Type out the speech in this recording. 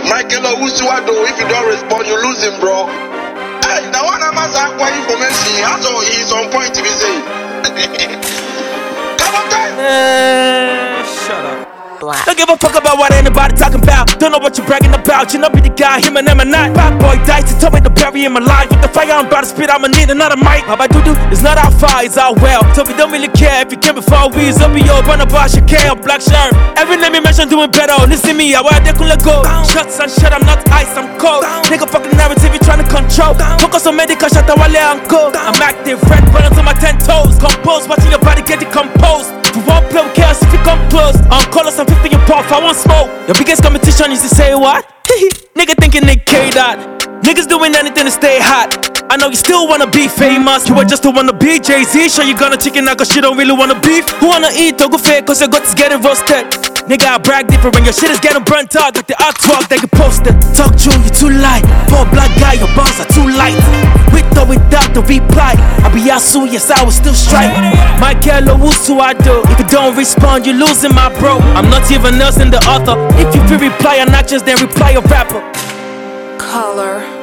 Michael Owusu-Ado, if you don't respond, you lose him, bro. Hey, the one I'm asking for information, that's all he's on point to be saying. Come on, guys. Shut up. Don't give a fuck about what anybody talking about. Don't know what you're bragging about. You know be the guy, him and them and not. Bad boy dice, he told me to bury in my life. With the fire I'm about to spit, I'ma need another mic. How I do, it's not how far, it's how well. So we don't really care if you came before we. So be your burn about your care, black shirt. Every name you mention doing better. Listen me, I wear they could let go. Shots and shit, I'm not ice, I'm cold. Nigga fucking narrative, you trying to control. Focus on medical, shut the wale and go. I'm active, red buttons on my 10 toes. Compose, watching your body get decomposed. If you won't play with chaos, if you come close. On colors, I'm 50 your puff, I want smoke. Your biggest competition is to say what? Nigga thinking they K that. Niggas doing anything to stay hot. I know you still wanna be famous. You were just to wanna be Jay-Z. Sure you gonna chicken out cause you don't really wanna beef. Who wanna eat or go fake cause your gut is getting roasted. Nigga, I brag different when your shit is getting burnt out. With the artwork they can post it. Talk true, you too light. For a black guy, your bars are too light. With or without the reply, I be Yasu, yes I will still strike. Michael Owusu-Ado, if you don't respond, you losing my bro. I'm not even nursing the author. If you feel reply an actress, then reply a rapper. Color.